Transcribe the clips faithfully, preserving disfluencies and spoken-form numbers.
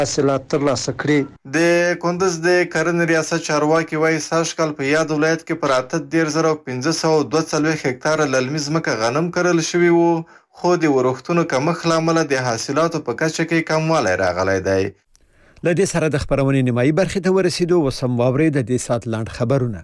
حاصلات ترلاسه کړي. د کندز د کرنې ریاست چارواکي وایي سږ کال په یاد ولایت کې پر اته دېرش زره پنځه سوه دوه څلوېښت هکتاره للمي ځمکه غنم کرل شوي وو، خو د ورښتونو کمښت له امله د حاصلاتو په کچه کې کموالی راغلی دی. له دې سره د خبرونې نیمایي برخې ته ورسېدو. اوس هم واورئ د دې ساعت لنډ خبرونه.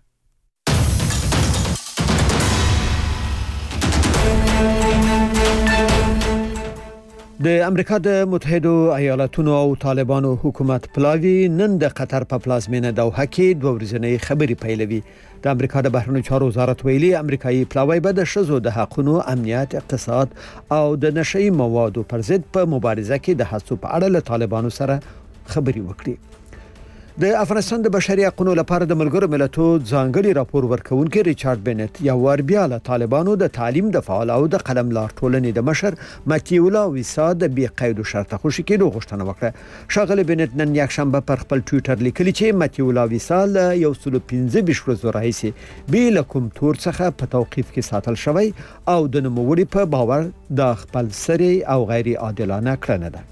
د امریکا د متحدو ایالاتونو او طالبانو حکومت پلاوی نن د قطر په پلازمینه دوحه کې دوه ورځنۍ خبرې پیلوي. د امریکا د بهرنیو چارو وزارت ویلي امریکایي پلاوی به د ښځو د حقوقو، امنیت، اقتصاد او د نشئی موادو پر ضد په مبارزه کې د هڅو په اړه له طالبانو سره خبرې وکړي. د افغانستان د بشري حقوقو لپاره د ملګرو ملتونو ځانګړي راپور ورکونکي ریچارډ بنت یو ور بیا له طالبانو د تعلیم د فعال او د قلم لار ټولنې د مشر متیولا ویسا د بی قید شرط خوشي کېدو غوښتنه وکړه. شاغله بنت نن یک شنبه پر خپل ټوئیټر لیکلی چې متیولا ویسا له یو سل پنځه ویشت ورځو راهیسې بې له کوم تور څخه په توقیف کې ساتل شوی او د نوموړي په باور د خپل سری او غیر عادلانه کړنه ده.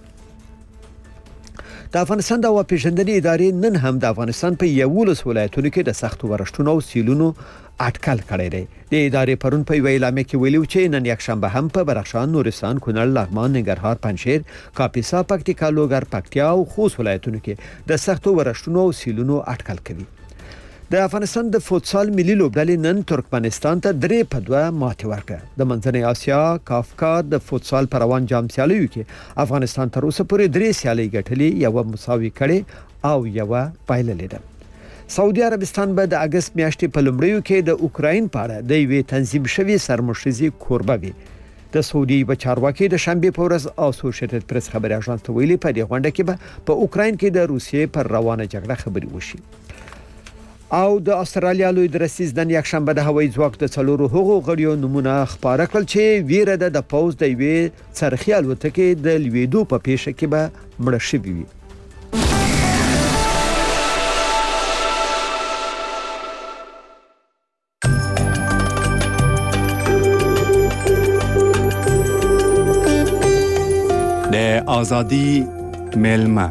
د افغانستان د واپېژندنې ادارې نن هم د افغانستان په یوولس ولایتونو کې د سختو ورښتونو او سیلونو اټکل کړی دی. د ادارې پرون په یو اعلامیه کې ویلي چې نن یک شنبه هم په بدخشان، نورستان، کونړ، لغمان، ننګرهار، پنجشیر، کاپیسا، پکتیکا، لوګر، پکتیا او خوست ولایتونو کې د سختو ورښتونو او سیلونو اټکل کوي. د افغانستان د فوتسال ملي لوبډلې نن ترکمنستان ته درې په دوه ماتې ورکړه. د منځنۍ اسیا کافکا د فوتسال پر روان جام سیالیو کې افغانستان تر اوسه پورې درې سیالۍ ګټلې، یو مساوي کړې او یو بایللې ده. سعودي عربستان به د اگست میاشتې په لومړیو کې د اوکراین په اړه د یوې تنظیم شوي سرمشرزي کوربه وي. د سعودي بچارواکي د شنبه په ورځ اسوسییټډ پریس خبري اژانس ته ویلي په دې غونډه کې به په اوکراین کې د روسیې پر روانه جګړه خبري وشي. او د استرالیا لوی درسیز د یک شنبه د هوایي ځواک د څلورو هغو غړیو نمونه خبره کړل چې ویره ده د پوز د یوې څرخي الوتکې د لویدو په پیښه کې به مړه شوي وي. د ازادي میلمه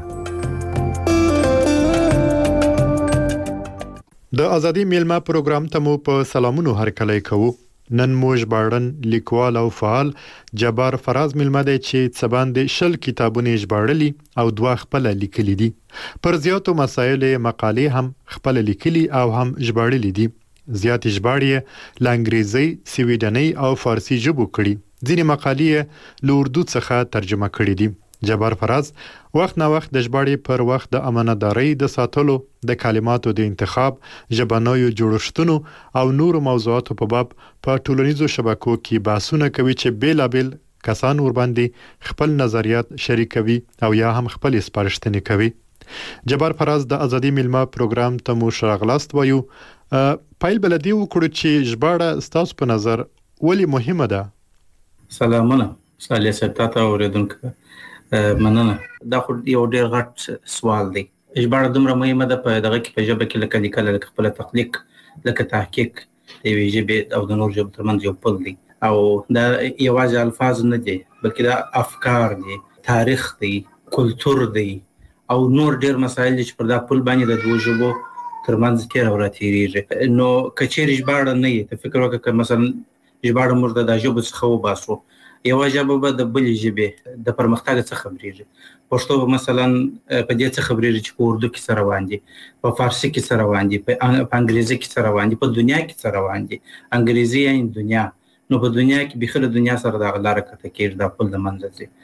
د ازادي میلمه پروګرام ته مو په سلامونو هرکلی کوو. نن مو ژباړن لیکوال او فعال جبار فراز میلمه دی چې څه باندې شل کتابونه ژباړلي او دوه خپل لیکلي دي. پر زیاتو مسایل مقالې هم خپل لیکلي او هم ژباړلي دي. زیات ژباړې له انګریزي، سویډنۍ او فارسي ژبو کړي. ځینې مقالې له اردو څخه ترجمه کړي دي. جبار فراز وخت نه وخت د ژباړې پر وخت د امانتدارۍ د ساتلو، د کلماتو د انتخاب، ژبنیو جوړښتونو او نورو موضوعاتو په باب په ټولنیزو شبکو کې بحثونه کوي چې بیلابیل کسان ورباندې خپل نظریات شریکوي او یا هم خپل سپارښتنې کوي. جبار فراز د ازادي میلمه پروګرام ته مو ښاغلاست وایو. پیل بلدي وکړو چې ژباړه ستاسو په نظر ولې مهمه ده؟ سلامونه صالح ستاته اوریدونکو، مننه. دا خو یو ډېر غټ سوال دی. ژباړه دومره مهمه ده په دغه کې په ژبه کې لکه لیکل، لکه خپل تخلیق، لکه تحقیق د یوې ژبې او د نور ژبو ترمنځ یو پل دی. او دا یوازې الفاظ نه دي بلکې دا افکار دي، تاریخ دی، کلتور دی او نور ډېر مسایل دي چې پر دا پل باندې د دوه ژبو ترمنځ تیر او راتېریږي. نو که چیرې ژباړه نه وي، ته فکر وکړه که مثلا ژباړه موږ د ژبو څخه وباسو، یوه ژبه به د بلې ژبې د پرمختګ څخه خبرېږي. پښتو به مثلا په دې څخه خبرېږي چې په اردو کې څه روان دي، په فارسي کې څه روان دي، په انګریزي کې څه روان دي، په دنیا کې څه روان دي. انګریزي یعنې دنیا، نو په دنیا کې بیخي له دنیا سره دغه لاره کته کېږي، دا پل د منځه ځي.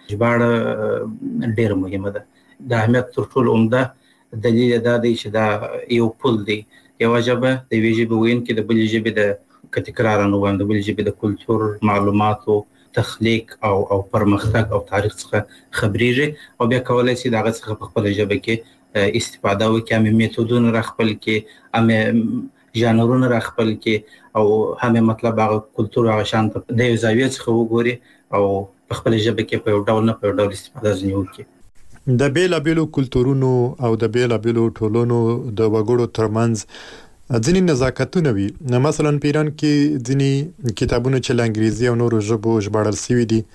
ژباړه ډېره مهمه ده. د اهمیت تر ټولو عمده دلیل دا دی چې دا یو پل دی. یوه ژبه د یوې ژبې ویونکي د بلې ژبې د که تکراره نه وایم د بلې ژبې د کلتور، معلوماتو، تخلیق او او پرمختګ او تاریخ څخه خبرېږي او بیا کولای شي دغه څخه په خپل ژبه کې استفاده وکړي، هم میتودونه را خپل کړي، هم ژانرونه را خپل کړي او هم مطلب هغه کلتور هغه شان ته د یو زاویې څخه وګوري او په خپل ژبه کې په یو ډول نه په یو ډول استفاده ځنې وکړي. د بیلابیلو کلتورونو او د بیلابیلو ټولنو د وګړو ترمنځ ځینې نزاکتونه وي. مثلا په ایران کې ځینې کتابونه چې له انګریزي او نورو ژبو ژباړل شوي دي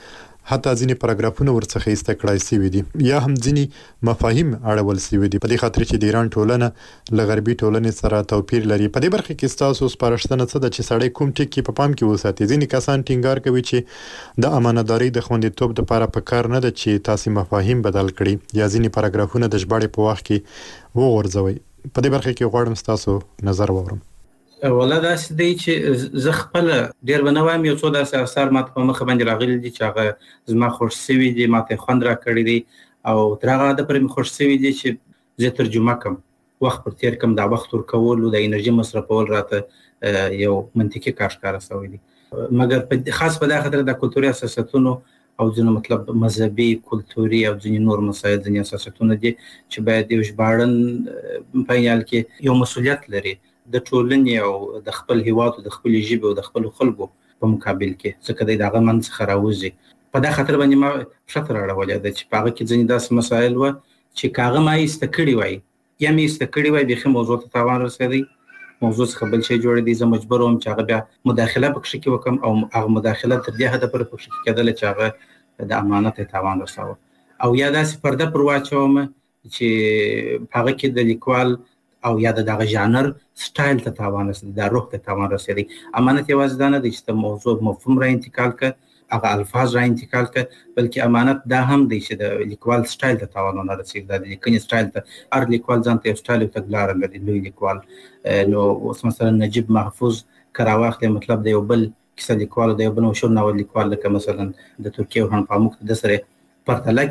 حتی ځینې پاراګرافونه ورڅخه ایسته کړای شوي دي یا هم ځینې مفاهیم اړول شوي دي. په دې خاطر چې د ایران ټولنه له غربي ټولنې سره توپیر لري. په دې برخه کې ستاسو سپارښتنه څه ده چې سړی کوم ټکي په پام کې وساتي؟ ځینې کسان ټینګار کوي چې د امانتدارۍ د خوندیتوب لپاره په کار نه ده چې تاسو مفاهیم بدل کړي یا ځینې پاراګرافونه د ژباړې په وخت کې وغورځوي. په دې برخه کې غواړم ستاسو نظر واورم. ولا دا سدي چې زه خپل ډیر بنوایم یو څو داسې اثر ماته په مخ باندې راغلي دي چې هغه زما خوښ شوي دي، ماته خوند را کړی دي او تر هغه د پر مې خوښ شوي دي چې زه ترجمه کوم، وخت پر تیر کوم، دا وخت ورکول او د انرژي مصرفول راته یو منطقي کار ښکاره شوی دي. مګر په خاص په دغه خاطر د کلتوري اساساتونو او ځینې مطلب مذهبي، کلتوري او ځینې نور مسایل، ځینې اساساتونه دي چې باید یو ژباړن په یال کې یو مسؤلیت لري د ټولنې او د خپل هیواد او د خپل ژبې او د خپل خلکو په مقابل کې، ځکه د دغه من څخه راوځي. په دغه خاطر باندې ما شتر راوړل د چې په هغه کې ځینې داسې مسایل و چې کاغه ما ایست کړی وای یا مې ایست کړی وای به موضوع ته تاوان رسېدی، موضوع څخه بل شي جوړ دي، زه مجبور وم چې هغه بیا مداخله پکې وکم او هغه مداخله تر دې حد پورې پکې کېدل چې هغه د امانت تاوان رساوه او یا داسې پرده پر واچوم چې هغه کې د لیکوال او یا دغه ژانر سټایل ته تاوان رسېدي، د روح ته تاوان رسېدي. امانت یوازې دا نه دی چې د موضوع مفهوم را انتقال کړه، هغه الفاظ را انتقال کړه، بلکې امانت دا هم دی چې د لیکوال سټایل ته تاوان ونه رسېږي، د لیکنې سټایل ته هر لیکوال ځان ته یو سټایل او تګلاره لري. لوی لیکوال نو اوس مثلا نجیب محفوظ که راواخلې مطلب د یو بل کیسه لیکوال د یو بل مشهور ناول لیکوال لکه مثلا د ترکیې ورحان پاموک د سره پرتله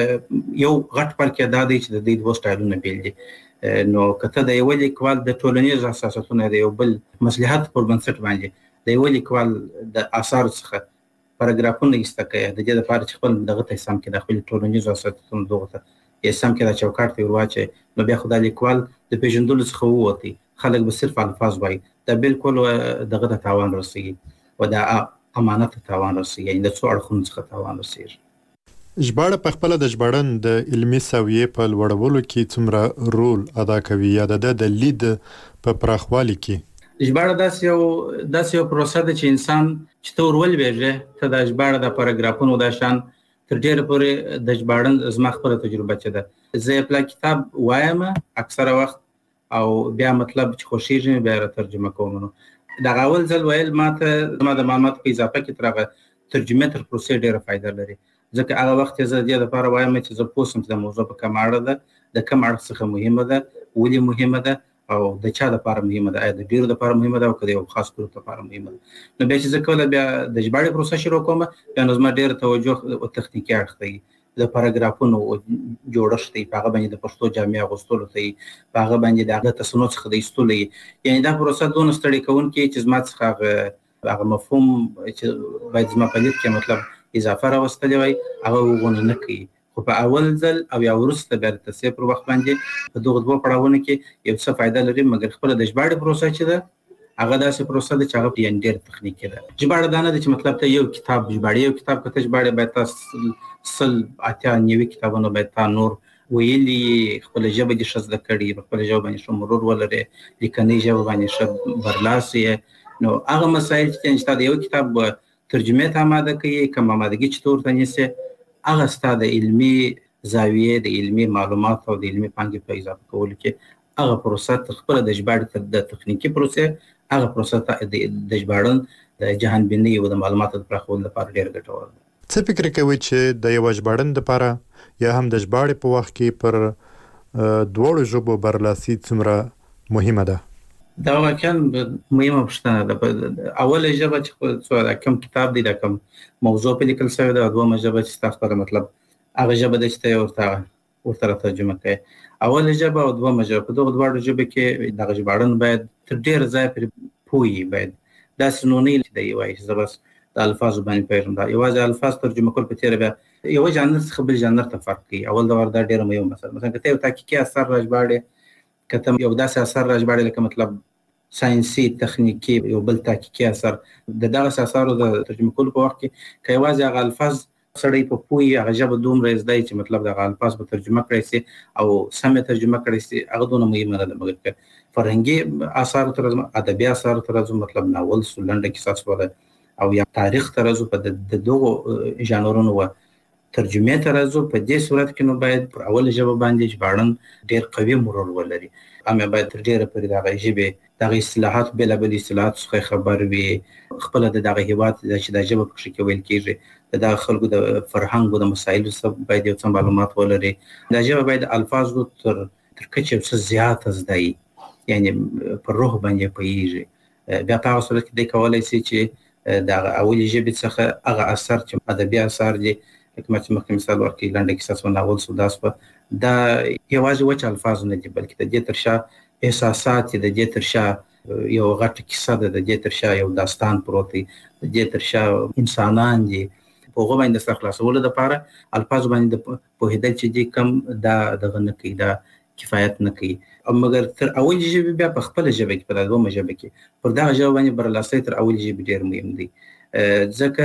کې یو غټ فرق دا دی چې د دې دوه سټایلونه بیل دي. نو کته د یو لیکوال د ټولنیز اساساتونو د یو بل مصلحت پر بنسټ باندې د یو لیکوال د آثار څخه پاراګرافونه ایسته کوي د دې لپاره چې خپل دغه ته سم کې د خپل ټولنیز اساساتونو دغه ته یې سم کې د چوکاټ ته ورواچي، نو بیا خدای لیکوال د پیژندلو څخه ووتی، خلک به صرف الفاظ وایي، دا بالکل دغه ته تاوان رسېږي او دا امانت ته تاوان رسېږي، د څو اړخونو څخه تاوان رسېږي. ژباړه په خپل د ژباړن د علمي سویې په لوړولو کې څومره رول ادا کوي یا د د لید په پراخوالي کې؟ ژباړه داسې یو داسې یو پروسه ده چې انسان چې ته ورولوېږې ته د ژباړه د پاراګرافونو دا شان تر ډېره پورې د ژباړن زما خپله تجربه چې ده زه یې پلا کتاب وایم اکثره وخت او بیا مطلب چې خوښېږي بیا را ترجمه کوم. نو دغه اول ځل ویل ماته زما د معلوماتو په اضافه کې تر هغه ترجمې تر پروسې ډېره فایده لري، ځکه هغه وخت زه د دې لپاره وایم چې زه پوه شم چې د موضوع په کوم اړه ده، د کوم اړخ څخه مهمه ده، ولې مهمه ده او د چا لپاره مهمه ده، آیا د ډېرو لپاره مهمه ده او که د یو خاص ګروپ لپاره مهمه ده. نو بیا چې زه کوله بیا د ژباړې پروسه شروع کوم بیا نو زما ډېره توجه او تخنیکي اړخ ته وي، د پاراګرافونو جوړښت دی، په هغه باندې د پښتو جامع اغوستلو ته وي، په هغه باندې د هغه تصنع څخه د ایستلو وي، یعنې دا پروسه دونه ستړې کوونکې چې زما څخه هغه هغه مفهوم چې باید زما په لید کې مطلب اضافه راوستلې وای هغه وغونه نه کوي. خو په اول ځل او یا وروسته بیا د تصحیح پر وخت باندې په دغه دوه پړاوونو کې یو څه فایده لري، مګر خپله د ژباړې پروسه چې ده هغه داسې پروسه ده چې هغه یعنې ډېر تخنیکي ده. ژباړه دا نه ده چې مطلب ته یو کتاب ژباړې، یو کتاب که ته ژباړې باید تا سل اتیا نوي کتابونه باید تا نور ویلي، خپله ژبه دې ښه زده کړي، په خپله ژبه باندې ښه مرور ولرې، لیکنۍ ژبه باندې ښه برلاسی یې. نو هغه مسایل چې تا د یو کتاب ترجمه ته آماده کوي، کوم آمادګي چې تور ته نیسي، هغه ستا د علمي زاویې د علمي معلومات او د علمي پانګې په اضافه کولو کې هغه پروسه تر خپله د ژباړې د تخنیکي پروسې هغه پروسه د ژباړن د جهانبینۍ او د معلوماتو د پراخولو لپاره ډېره ګټوره ده. څه فکر کوئ چې د یو ژباړن لپاره یا هم د ژباړې په وخت کې پر دواړو ژبو برلاسي څومره مهمه ده؟ دا واقعا مهمه پوښتنه ده. اوله ژبه چې کوم کتاب دی، دا کوم موضوع په لیکل شوې ده، دویمه ژبه چې ستا خپله مطلب هغه ژبه ده چې ته یې ورته ورته ترجمه کوې. اوله ژبه او دویمه ژبه په دغو دواړو ژبو کې دغه ژباړن باید تر ډېره ځایه پرې پوه وي، باید داسې نو نه وي چې دی وایي چې زه بس د الفاظو باندې پوهېږم. دا یوازې الفاظ ترجمه کول په تېره بیا یوه ژانر څخه بل ژانر ته فرق کوي. اول د وار دا ډېره مهمه مسله، مثلا که ته یو تحقیقي اثر را ژباړې، که ته یو داسې اثر را ژباړې لکه مطلب ساینسي تخنیکي یو بل تحقیقي اثر، د دغسې اثارو د ترجمه کولو په وخت کې که یوازې هغه الفاظ سړی په پوهي، هغه ژبه دومره زده وي چې مطلب دغه الفاظ به ترجمه کړی سي او سمې ترجمه کړی سي، هغه دونه مهمه نه ده. مګر که فرهنګي اثارو ته راځو، ادبي اثارو ته راځو، مطلب ناول سو، لنډه کیسه سوله، او یا تاریخ ته راځو په د دغه ژانرونو و ترجمه ته راځو په دې صورت کې نو باید پر اول ژبه باندې ژباړن ډېر قوي مرور ولري. هم باید تر ډېره پورې دغه ژبې دغه اصطلاحات بېلابېل اصطلاحات څخه خبر وي، خپله د دغه هېواد چې دا ژبه پکښې کې ویل کېږي د دغه خلکو د فرهنګو د مسایلو څخه باید یو څه معلومات ولري. دا ژبه باید د الفاظو تر تر کچې یو څه زیاته زده وي، یعنې پر روح باندې پوهېږي. بیا په هغه صورت کې دی کولی شي چې د هغه اولې ژبې څخه هغه اثر چې ادبي اثار دي لکه ما چې مخکې مثال ورکړي لنډه کیسه شوه، ناول شو، دا شوه، دا یوازې وچ الفاظ نه دي بلکې د دې تر شا احساسات دي، د دې تر شا یو غټه کیسه ده، د دې تر شا یو داستان پروت دی، د دې تر شا انسانان دي. په هغو باندې د سر خلاصولو دپاره الفاظو باندې د پوهېدل چې دي کم دا دغه نه کوي، دا کفایت نه کوي. مګر تر اولې ژبې بیا په خپله ژبه کې په دا دویمه ژبه کې پر دغه ژبه باندې برلاسۍ تر اولې ژبې ډېر مهم دی. ځکه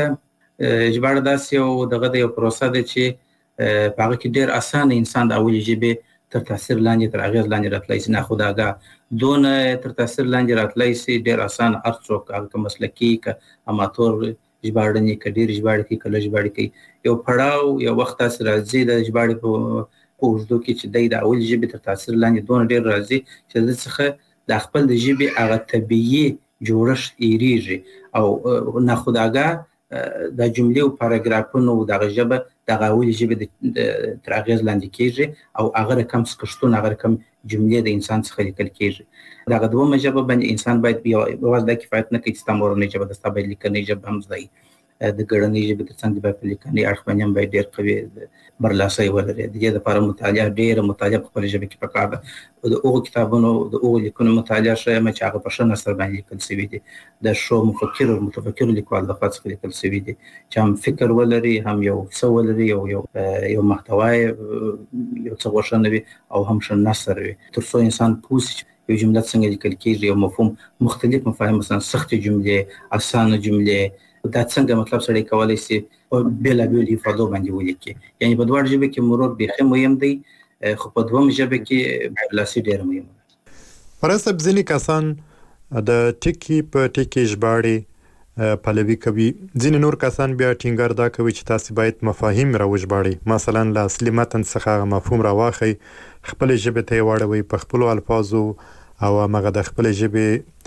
ژباړه داسې یو دغه د یو پروسه ده چې په هغه کې ډېر اسانه انسان د اولې ژبې تر تاثیر لاندې تر اغېز لاندې راتلی شي. ناخودآګاه دونه تر تاثیر لاندې راتلی شي، ډېر اسانه هر څوک هغه که مسلکي که اماتور ژباړنې که ډېر ژباړې کوي که لږ ژباړې کوي، یو پړاو یو وخت داسې راځي د ژباړې په په اوږدو کې چې دی د اولې ژبې تر تاثیر لاندې دونه ډېر راځي چې د څخه د خپل د ژبې هغه طبیعي جوړښت هېرېږي او ناخودآګاه دا جملې او پاراګرافونه او دغه ژبه دغه اولې ژبې تر اغېز لاندې کېږي او هغه رقم سکشتون هغه رقم جملې د انسان څخه لیکل کېږي. دغه دویمه ژبه باندې انسان باید یوازې دا کفایت نه کوي چې ستا مورنۍ ژبه ده، ستا باید لیکنۍ ژبه هم زده وي. د ګړنۍ ژبې تر څنګ باید په لیکنۍ اړخ باندې هم باید ډېر قوي برلاسۍ ولري. د دې دپاره مطالعه ډېره مطالعه په خپله ژبه کې پکار ده. د هغو کتابونو د هغو لیکنو مطالعه ښیمه چې هغه په ښه نثر باندې لیکل شوي دي، د ښو مفکرو متفکرو لیکوال لخوا څخه لیکل شوي دي چې هم فکر ولري، هم یو څه ولري، یو یو یو محتوا یو څه غوښنه وي او هم ښه نثر وي، تر څو انسان پوه شي چې یو جمله څنګه لیکل کېږي، یو مفهوم مختلف مفاهیم مثلا سختې جملې، اسانه جملې، دا څنګه مطلب سړی کولی شي په بېلابېلو افادو باندې ولیکي. یعنې په دواړو ژبه کې مرور بیخي مهم دی، خو په دویمه ژبه کې برلاسي ډېره مهمه ده. فرض صاحب ځینې کسان د ټکي په ټکي ژباړې پلوي کوي، ځینې نور کسان بیا ټینګار دا کوي چې تاسې باید مفاهیم راوژباړئ، مثلا له اصلي متن څخه مفهوم راواخئ، خپلې ژبې ته یې واړوئ په خپلو الفاظو او همغه د خپلې ژبې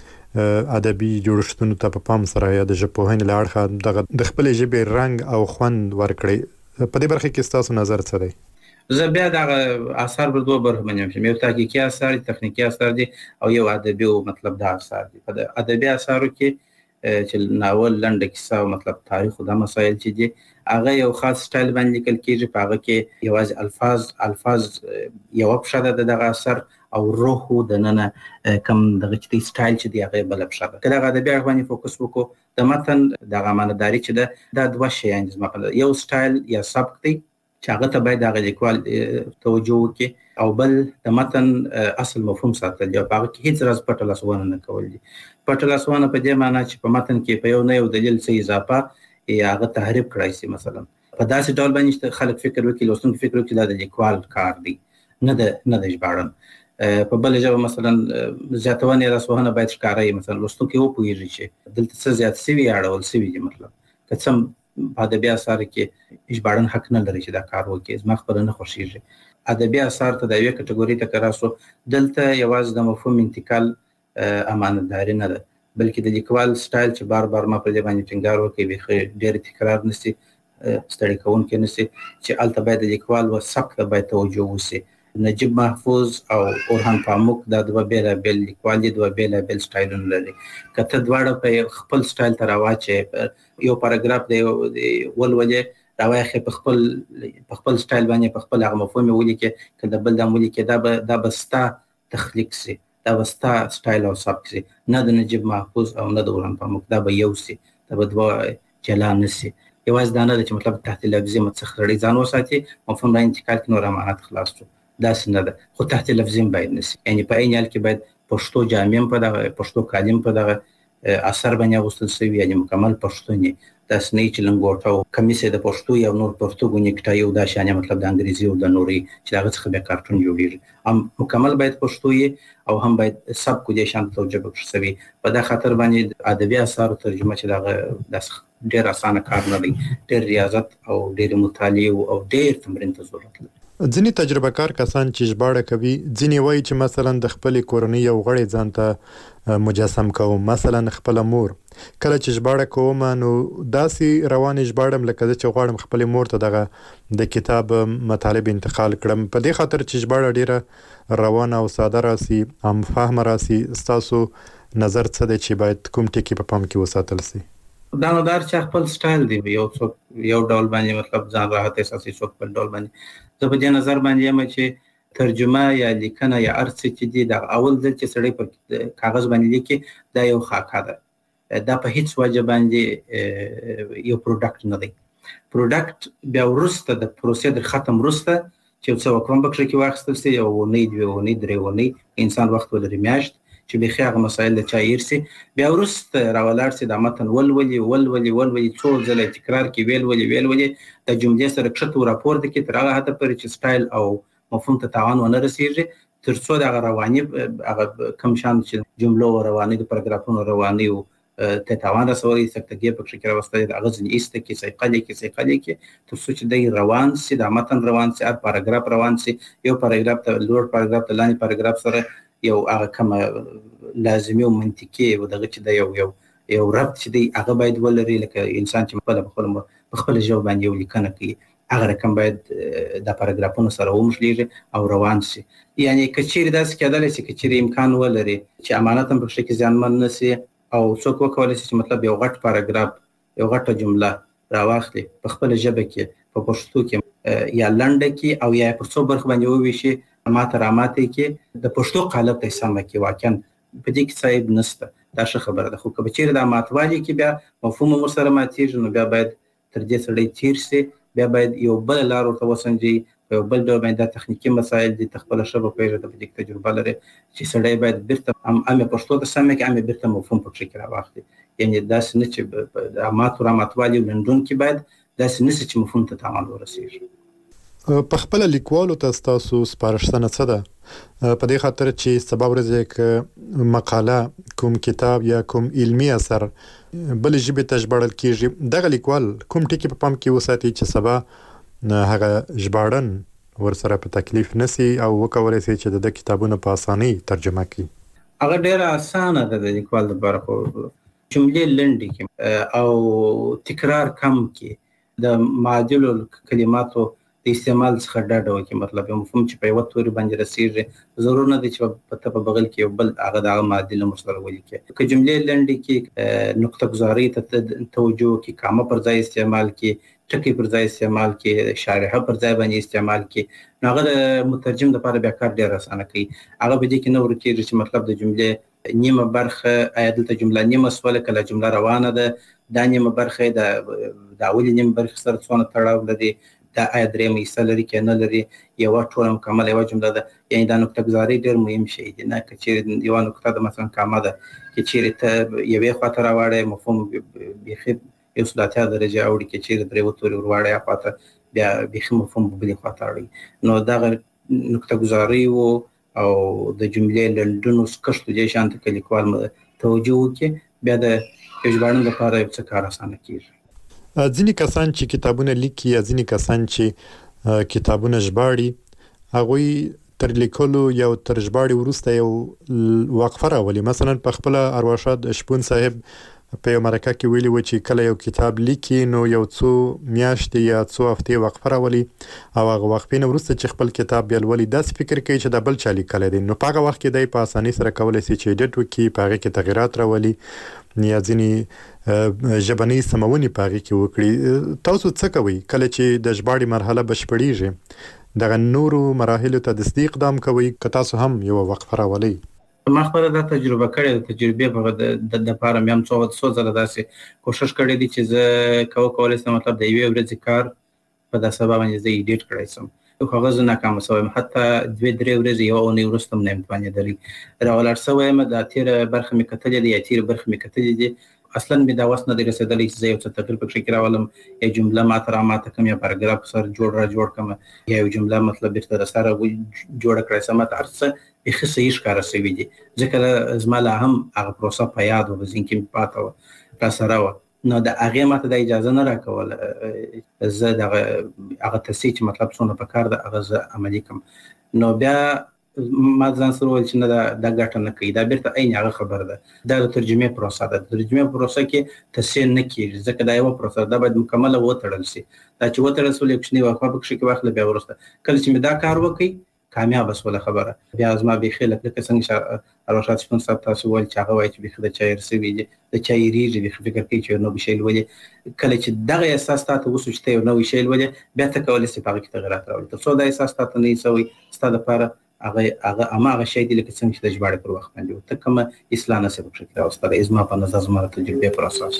ادبي جوړښتونو ته په پام سره یا د ژبپوهنې له اړخه دغه د خپلې ژبې رنګ او خوند ورکړئ. په دې برخه کې ستاسو نظر څه دی؟ زه بیا دغه اثار پر دوه برخو باندې ویشم، یو تحقیقي اثار دي، تخنیکي اثار دي او یو ادبي او مطلب دا اثار دي. په ادبي اثارو کې چې ناول، لنډه کیسه او مطلب تاریخ او دا مسایل چې دي هغه یو خاص سټایل باندې لیکل کېږي، په هغه کې یوازې الفاظ الفاظ یوه پښه ده د دغه اثر او روح د ننه کم دغه چې دی سټایل چې دی هغه بله پښه ده. که دغه ادبي اړخ باندې فوکس وکړو د متن دغه معناداري چې ده دا دوه شیان دي زما په نظر، یو سټایل یا سبک دی چې هغه ته باید هغه لیکوال توجه وکړي او بل د متن اصل مفهوم ساتل دي او په هغه کې هېڅ راز پټه لاسوانه نه کول دي. پټه لاسوانه په دې معنا چې په متن کې په یو نه یو دلیل څه اضافه یا هغه تحریف کړی شي، مثلا په داسې ډول باندې چې خلک فکر وکړي، لوستونکي فکر وکړي دا د لیکوال کار دی، نه د نه د ژباړن. په بله ژبه مثلا زیاتونه یا لاسوهنه باید ښکاره وي، مثلا لوستونکی وپوهېږي چې دلته څه زیات شوي یا اړول شوي دي. مطلب که څه په ادبي اثارو کې ژباړن حق نه لري چې دا کار وکړي، زما خپله نه خوښېږي. ادبي اثار ته د یوې کټګورۍ ته که راسو، دلته یوازې د مفهوم انتقال امانتداري نه ده، بلکې د لیکوال سټایل چې بار بار ما پر دې باندې ټینګار وکړي بیخي ډېر تکرار نه شي، ستړی کوونکی نه شي، چې هلته باید د لیکوال و سبک ته باید توجه وشي. نجیب محفوظ او اورهان پاموک دا دوه بېلابېل لیکوال دي، دوه بېلابېل سټایلونه لري. که ته دواړه په خپل سټایل ته راواچې، یو پاراګراف دی ولولې راواخې په خپل په خپل سټایل باندې په خپل هغه مفهوم یې ولیکې، که د بل دا ولیکې دا به دا به ستا تخلیق سي، دا به ستا سټایل او سبک سي، نه د نجیب محفوظ او نه د اورهان پاموک. دا به یو سي، دا به دوه جلا نه سي. یوازې دا نه ده چې مطلب تحت لفظي څخه سړی ځان وساتي، مفهوم را انتقال کړي، نور امانت خلاص شو، داسې نه ده. خو تحت لفظي هم باید نه سي، یعنې په عین حال کې باید پښتو جامې هم په دغه پښتو کالي هم په دغه اثر باندې اغوستل شوي، یعنې مکمل پښتون یې، د سنیچ لنګوټ او کمیسه د پښتو یو نور پښتو نیکټای او د شانه مطلب د انګریزي او د نوري چې هغه څخه به کارټون جوړیږي هم مکمل باید پښتو یې او هم باید سب کو دي شان توجه وکړي په دا خاطر باندې ادبي اثار ترجمه چې دا د ډیر اسانه کار نه دی ډیر ریاضت او ډیر مطالعه او ډیر تمرین ته ضرورت لري ځینې تجربه کار کسان چې ژباړه کوي ځینې وایي چې مثلا د خپل کورنۍ یو غړی ځان ته مجسم کوم مثلا خپل مور کله چې ژباړه کوم نو داسې روان ژباړم لکه چې غواړم خپل مور ته دغه د کتاب مطالب انتقال کړم په دې خاطر چې ژباړه ډیره روانه او ساده راسي هم فهم راسي تاسو نظر څه دی چې باید کوم ټکی په پام کې وساتل سي دا نو دار چې خپل سټایل دی یو څوک یو ډول باندې مطلب ځان راحت احساسي څوک په ډول باندې زه په دې نظر باندې یم چې ترجمه یا لیکنه یا ارڅ چې دی دا اول ځل چې سړی په کاغذ باندې لیکي دا یو خاکه ده دا په هیڅ وجه باندې یو پروډکټ نه دی پروډکټ بیا ورسته د پروسیجر ختم ورسته چې څو کوم بکشه کې واخستل سي یو نه دی و نه درې و نه انسان وخت ولري میاشت چې به خیاغه مسائل د چا يرسي بیا ورسته راولار سي د متن ولولي ولولي ولولي څو ځله تکرار کې ویل ولي ویل ولي د جملې سره کښته راپور د کې تر هغه حد پر چې سټایل او مفهوم ته تعاون ونه رسیږي تر څو د رواني هغه کم شان چې جملو رواني د پاراګرافونو رواني او ته تعاون رسولي سکتګي په فکر واستای د اغاز نیسته کې سیقلی کې سیقلی کې تر څو چې د روان سي د متن روان سي هر پاراګراف روان سي یو پاراګراف ته لوړ پاراګراف ته لاندې پاراګراف سره یو هغه کوم لازمي او منطقي او دغه چې د یو یو یو ربط چې دی هغه باید ولري لکه انسان چې په خپل په خپل ژبه باندې یو لیکنه کوي هغه رقم باید د پاراګرافونو سره ومشلېږي او روان شي یعنی کچېری داس کېدل چې کچېری امکان ولري چې امانت هم په شکل کې ځانمن نشي او څوک وکولای شي چې مطلب یو غټ پاراګراف یو غټه جمله راواخلي په خپل ژبه کې په پښتو کې یا لنډه کې او یا په څو برخه باندې وویشي ماته راماته کې د پښتو قالب ته سم کې واقعا په دې کې صاحب نسته دا ښه خبره ده خو کله چې د ماتوالي کې بیا مفهوم مسره ماتېږي نو بیا باید تر دې سړی تیر سي بیا باید یو بل لار ورته وسنجي یو بل ډول باندې تخنیکی مسایل دي تخپل شبه پیژه د دې تجربه لري چې سړی باید بیرته هم امه پښتو ته سم کې امه بیرته مفهوم په فکر راوخلي یعنی داس نه چې د ماتو راماتوالي لندون کې باید داس نه چې مفهوم ته تعامل ورسیږي په خپل لیکوالو ته تاسو سپارښتنه څه ده په دې خاطر چې سبا ورځ کې مقاله کوم کتاب یا کوم علمي اثر بل ژبه ته ژباړل کیږي دغه لیکوال کوم ټکی په پام کې وساتي چې سبا هغه ژباړن ورسره په تکلیف نسی او وکولای شي چې د کتابونو په اسانۍ ترجمه کړي هغه ډیره اسانه ده د لیکوال لپاره خو جملې لنډې او تکرار کم کې د معادل کلماتو د استعمال څخه ډاډه وکړي مطلب یو مفهوم چې په یو توري باندې رسیږي ضرور نه دي چې په په بغل کې یو بل هغه د معادل مسله ولیکي که جملې لنډې کې نقطه گذاری ته توجه کې کامه پر ځای استعمال کې ټکی پر ځای استعمال کې شارحه پر ځای باندې استعمال کې هغه د مترجم لپاره بیا کار ډیر اسانه کوي هغه به دي کې نو ورکیږي چې مطلب د جملې نیمه برخه ایدل ته جمله نیمه سواله کله جمله روانه ده د نیمه برخه د د اولي نیمه برخه سره څونه تړاو لري دا آیا درې مې لري کې نه لري یو ټول مکمل یو جمله ده یعنی دا نقطه گذاری ډیر مهم شی دی نه چې یو نقطه د مثلا کامه ده چې چیرې ته یوې خاطر راوړې مفهوم بيخي یو سلاتیا درجه اوړي کې چیرې درې وتوري ورواړې خاطر بیا بيخي مفهوم بلی خاطر اړي نو دا نقطه گذاری او او د جملې لندونو سکشت دي شانت کې لیکوال توجه وکړي بیا د ژباړن لپاره یو څه کار اسانه کیږي ځینې کسان چې کتابونه لیکي یا ځینې کسان چې کتابونه ژباړي هغه تر لیکلو یو تر ژباړې وروسته یو وقفه راولي مثلا په خپل ارواښاد شپون صاحب په یو مرکه کې ویلي و چې کله یو کتاب لیکي نو یو څو میاشتې یا څو هفتې وقفه راولي او هغه وقفې نه وروسته چې خپل کتاب بیا لولي داسې فکر کوي چې دا بل چا لیکلی دی نو په هغه وخت کې دی په اسانۍ سره کولی شي چې ایډیټ وکړي په هغې کې تغیرات راولي یا ځینې ژبنۍ سمونې په هغې کې وکړي تاسو څه کوئ کله چې د ژباړې مرحله بشپړېږي دغه نورو مراحلو ته دستي اقدام کوئ که تاسو هم یوه وقفه راولئ ما خپل دا تجربه کړې د تجربې په د لپاره مې هم څو څو ځله داسې کوشش کړې دي چې زه کوم کولای شم مطلب د یوې ورځې کار په داسې سبب باندې زه ایډیټ کړی سم خو هغه زه ناکام شوم حتی دوه درې ورځې یو اونۍ وروسته مې امتحان درې راولار شوم د تیر برخه مې کتلې دي یا تیر برخه مې کتلې دي اصلا به دا وسنه د رسیدلې چې یو څه تغیر پکې کراولم یو جمله ما تر ما ته کوم یا پاراګراف سره جوړ را جوړ کوم یا یو جمله مطلب بیرته سره جوړ کړی سم تر څه به صحیح ښکار شوی دي ځکه زماله هم هغه پروسه په یاد و ځین کې پاتو را سره و نو د هغه ماته د اجازه نه راکول زه د هغه تصحیح مطلب څونه په کار د هغه عملی کوم نو بیا ما ځان سره ول چې نه دا ګټه نه کوي دا بیرته عین هغه خبره ده دا د ترجمه پروسه ده ترجمه پروسه کې تصحیح نه کیږي ځکه دا یو پروسه ده باید مکمل وتړل شي دا چې وتړل سول یو شنی واخا پکې کې واخله بیا ورسته کله چې مې دا کار وکړي کامیاب وسوله خبره بیا ازما به خلک لکه څنګه اروشات شپون صاحب تاسو ول چې هغه وایي چې به د چایر سوي دي د چایریږي د فکر کوي چې نو بشیل ولې کله چې دغه احساس تاسو وسوچته نو بشیل ولې بیا ته کولای شئ په کې تغیرات راوړئ تر څو دا احساس تاسو نه سوي ستاسو لپاره هغه هغه اماغه شی دی لکه څنګه چې د ژباړې پر وخت باندې ته کوم اصلاح نه سبب شي او ستاسو ازما په نظر زما تجربه پر اساس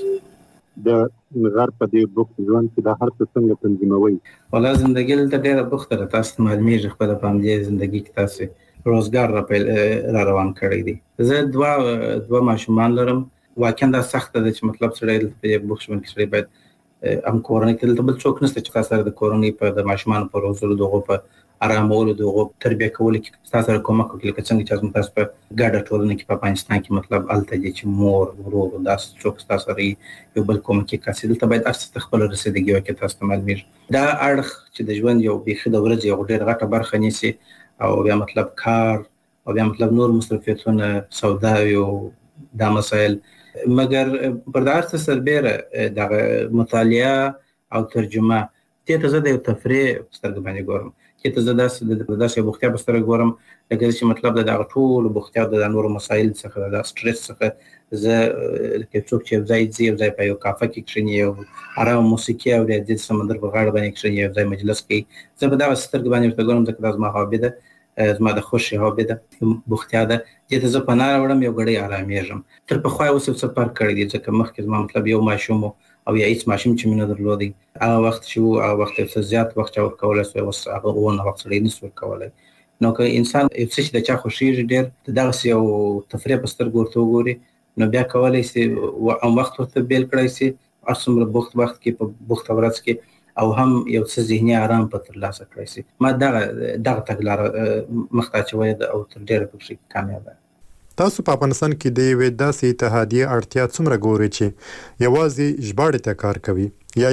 د نظر په دې بوخت ژوند کې د هر څه څنګه تنظیموي ولا ژوندۍ ته ډېره بوخته تاسو معلومیږي خپل په دې ژوندۍ کې تاسو روزګار را پیل را روان کړی دی زه دوا دوا ماشومان لرم واکه دا سخت ده چې مطلب سره په بوخت ژوند کې سره باید ام کورنۍ ته بل څوک نشته چې تاسو د کورنۍ په د ماشومان په روزلو دغه په ارامولو دغه تربیه کول کې تاسو سره کومه کوي لکه څنګه چې تاسو په ګډه ټولنه کې په پاکستان کې مطلب الته دي چې مور ورور داس څوک تاسو سره یو بل کوم کې کاسې دلته باید ارڅ خپل رسیدګي وکړي تاسو معلومه دا اړخ چې د ژوند یو بيخي د ورځې یو ډېر غټه برخه نیسي او بیا مطلب کار او بیا مطلب نور مصرفیتونه سودا او دا مسائل مګر پر دا ارڅ سربېره د مطالعه او ترجمه ته زه د تفریح سترګ باندې ګورم چې ته زه داس د داسې بوختیا په سترګ ګورم لکه چې مطلب د ټول بوختیا د نور مسایل څخه د سټرس څخه زه لکه څوک چې ځای ځای ځای په یو کافه کې کښینی او آرام موسیقي او د سمندر په غاړه باندې کښینی یو ځای مجلس کې زه به دا سترګ باندې ورته ګورم ځکه دا زما هابي ده زما د خوشي هابي ده بوختیا ده چې زه په نار وړم یو غړی آرامېږم تر په خو اوس څه فرق کړی دی ځکه مخکې زما مطلب یو ماشوم او یا هیڅ ماشوم چې مینه درلودي هغه وخت شو هغه وخت څه زیات وخت اور کولای سو او هغه ونه وخت لري نسو کولای نو که انسان څه چې د چا خوشي ډېر دغه یو تفریح په سترګو ورته وګوري نو بیا کولای شي او وخت ورته بیل کړی شي اسمره بوخت وخت کې په بوخت ورځ کې او هم یو څه ذهني آرام په تر لاسه کړی شي ما دغه دغه تګلار مخته چوي او تر ډېر په کامیاب تاسو په افغانستان کې د یوې داسې اتحادیې اړتیا څومره ګوري چې یوازې ژباړې ته کار کوي یا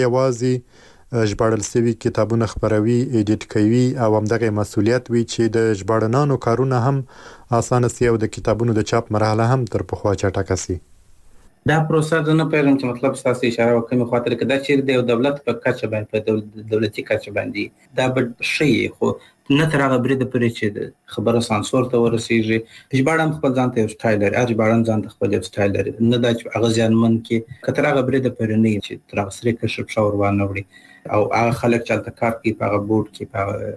یوازې ژباړل شوي کتابونه خپروي ایډیټ کوي او همدغه مسؤلیت وي چې د ژباړنانو کارونه هم اسانه سي او د کتابونو د چاپ مرحله هم تر پخوا چټکه سي دا پروسه د نه پیغام چې مطلب تاسو اشاره وکړئ خاطر کې دا چې د دولت په کچه باندې په دولتي کچه باندې دا به شي خو نه تر هغه برید پرې چې خبره سانسور ته ورسیږي ژباړن خپل ځان ته سټایل لري هر ژباړن ځان ته خپل سټایل لري نه دا چې هغه ځانمن کې کتر هغه برید پرې نه چې تر هغه سره کښ شاور وانه وړي او هغه خلک چې کار کوي په هغه بورډ کې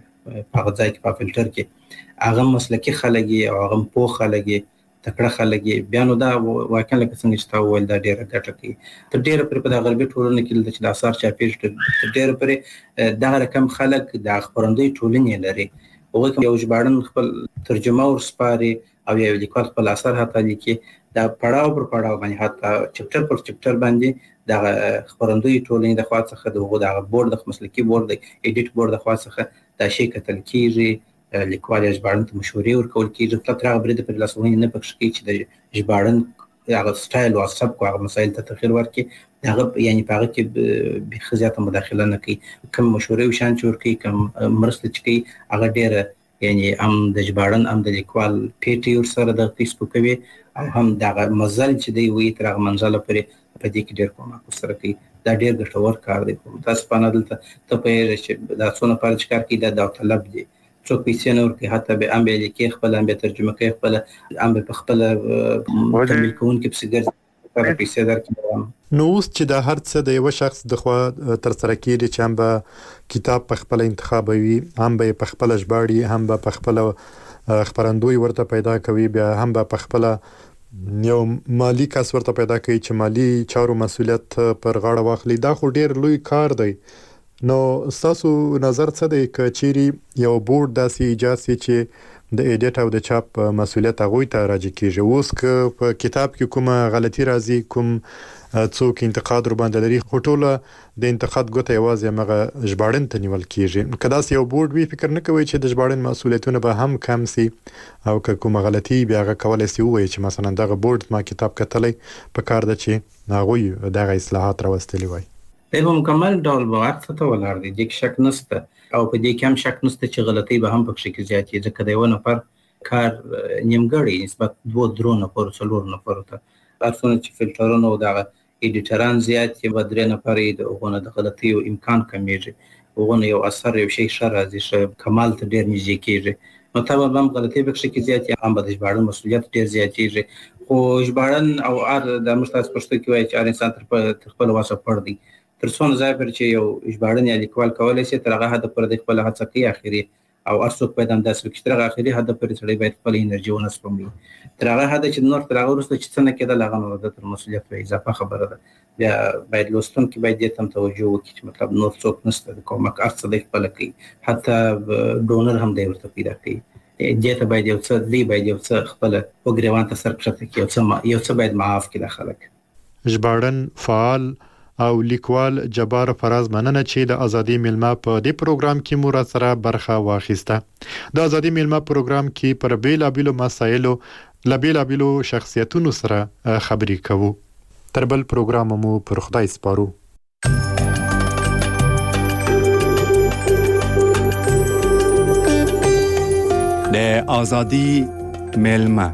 په هغه ځای کې په فلټر کې هغه مسلکي خلک او هغه پوه خلک تکړه خلک بیا نو دا واقعا لکه څنګه چې تاسو ول دا ډیره ګټه کوي تر ډیره پر په غربي ټولنه کې چې د اثر چاپیږي تر ډیره پر دا رقم خلک د خبرندوی ټولنې لري هغه کوم یو ژباړن خپل ترجمه او سپاري او یو لیکوال خپل اثر هتا لیکي دا پړاو پر پړاو باندې هتا چپټر پر چپټر باندې د خبرندوی ټولنې د خوا څخه دغه د بورډ د مسلکي بورډ د ایډیټ بورډ د خوا څخه دا شی کتل کیږي لیکوال ژباړن ته مشورې ورکول کیږي په تر هغه برید پر لاسونه نه پکښ کی چې د ژباړن هغه سټایل او سبک او مسایل ته تغیر ورکړي هغه یعنی په هغه کې به خزيات مداخله نه کوي کوم مشورې وشان چور کوي کوم مرسته کوي هغه ډیره یعنی هم د ژباړن هم د لیکوال پیټي ور سره د فیسبوک وی او هم دغه مزل چې دی وی تر هغه منځله پرې په دې کې ډیر کومه سره کوي دا ډیر ګټور کار دی تاسو په نادلته ته په چې دا څونه پر کار کوي دا د طلب دی څوک پیسې نه ورکوي حتی به ام به لیکي خپل ام به ترجمه کوي خپل ام به خپل ترجمه کوونکي په سیګر په پیسې درکې نو اوس چې د هر څه د یو شخص د خوا تر سره کېږي چې هم به کتاب په خپل انتخابوي هم به په خپل ژباړي هم به په خپل خبرندوی ورته پیدا کوي بیا هم به په خپل یو مالی کس ورته پیدا کوي چې مالی چارو مسولیت پر غاړه واخلي دا خو ډیر لوی کار دی نو تاسو نظر څه دی چې چیرې یو بورډ داسې ایجاد شي چې د ایډیټ او د چاپ مسولیت هغوی ته راجع کیږي. اوس که په کتاب کې کومه غلطي راځي، کوم څوک انتقاد ور باندې لري، خو ټوله د انتقاد ګوته یوازې هغه ژباړن ته نیول کیږي. که داسې یو بورډ وي، فکر نه کوي چې د ژباړن مسولیتونه به هم کم سي، او که کومه غلطي بیا هغه کولای سي ووایي چې مثلا دغه بورډ ما کتاب کتلی په کار ده چې هغوی دغه اصلاحات راوستلي وای. په مکمل ډول به ورته ته ولاړ دي، د شک نشته او په دې کې هم شک نشته چې غلطي به هم پکې کې زیاتې، ځکه د یو نفر کار نیمګړی نسبت دوه درو نفر څلور نفر ته ارڅونه چې فلټرونه او دغه ایډیټران زیات چې به درې نفر د هغونه د غلطي او امکان کمیږي، هغونه یو اثر یو شی ښه راځي، ښه کمال ته ډېر نږدې کېږي. نو طبعا هم غلطي پکې کې زیاتې، هم به د ژباړن مسؤلیت ډېر زیاتېږي. خو ژباړن او ار د مستاس پښتو کې وایي چې هر انسان تر خپل وسه پړ دی، تر څونه ځای پر چې یو ژباړن یا لیکوال کولی شي تر هغه حد پر د خپل هڅه کوي اخري، او ارڅوک باید همداسې وکړي چې تر هغه اخري حد پورې سړی باید خپل انرژي ونه سپموي، تر هغه حد چې نور تر هغه وروسته چې څه نه کېدل هغه نو د تر مسؤلیت وي اضافه خبره ده. بیا باید لوستونکي باید دې ته توجه وکړي چې مطلب نور څوک نشته د کومک هر څه دی خپله کوي، حتی ډونر هم دی ورته پیدا کوي. دې ته باید یو څه دی باید یو څه خپله وګریوان ته سر کښته کړي، یو څه یو څه باید معاف کړي دا خلک. ژباړن فعال او لیکوال جبار فراز مننه چې د ازادي میلمه په دې پروګرام کې مو را سره برخه واخیسته. د ازادي میلمه پروګرام کې پر بیلابیلو مسایلو له بیلابیلو شخصیتونو سره خبرې کوو. تر بل پروګرام مو پر خدای سپارو. د ازادي میلمه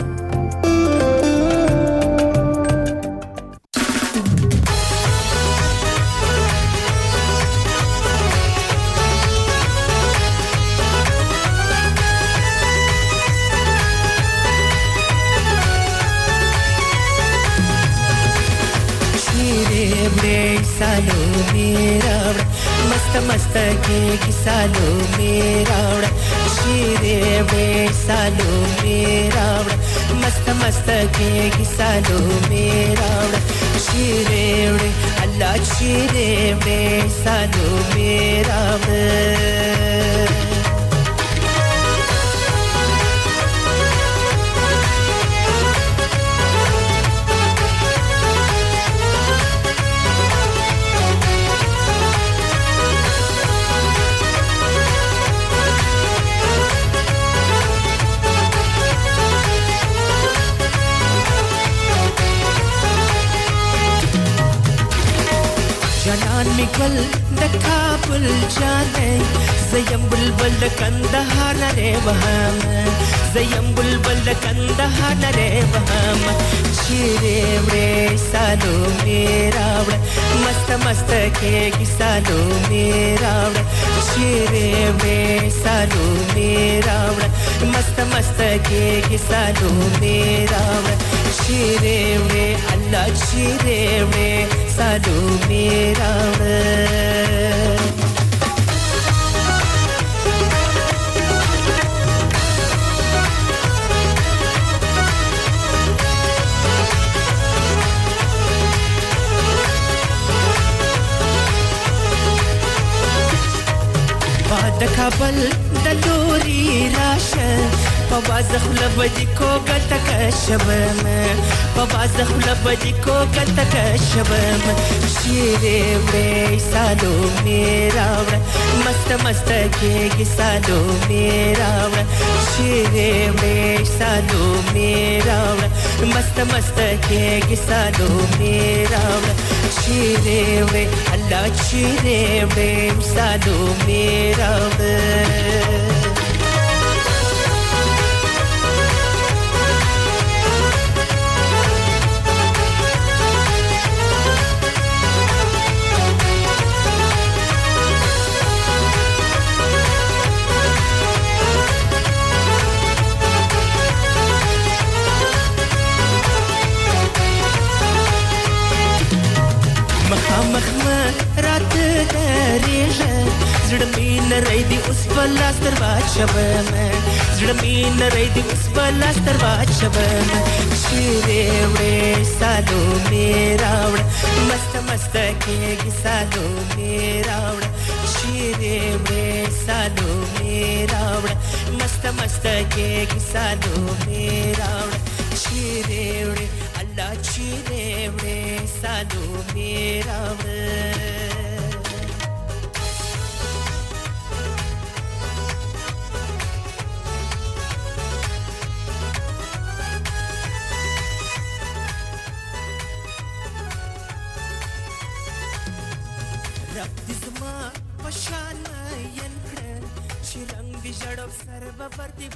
सालो मेरा मस्त मस्त के किसालो मेरा शीरे वे सालो मेरा मस्त मस्त के किसालो मेरा शीरे अल्लाह शीरे वे सालो मेरा निकल दखापुल जाने زیم بلبل د کندهار لري وهم زیم بلبل د کندهار لري وهم چیرې وې سالو میرا وړ مست مست کې کی سالو میرا وړ چیرې وې سالو میرا وړ مست مست کې کی سالو میرا وړ چیرې وې الله چیرې وې سالو میرا وړ د کابل د لوري راشه په وازخ لبدي کو کټ کشبم په وازخ لبدي کو کټ کشبم شیرې وې سالو میرا وړ مست مست کې سالو میرا وړ شیرې وې سالو میرا وړ مست مست کې سالو میرا وړ شیرې وې الله شیرې وې سالو میرا وړ زړمین رای دی اوس بلاس تر باد شبم زړمین رای دی اوس بلاس تر باد شبم شیرې وړې سالو میرا وړ مست مست کې سالو میرا وړ شیرې وړې سالو میرا وړ مست मस्त मस्त के सालो मेरा चिरेवड़े अल्लाह चिरेवड़े सालो मेरा पशान यंत्र चिरंग जड़प सर्व वर्ती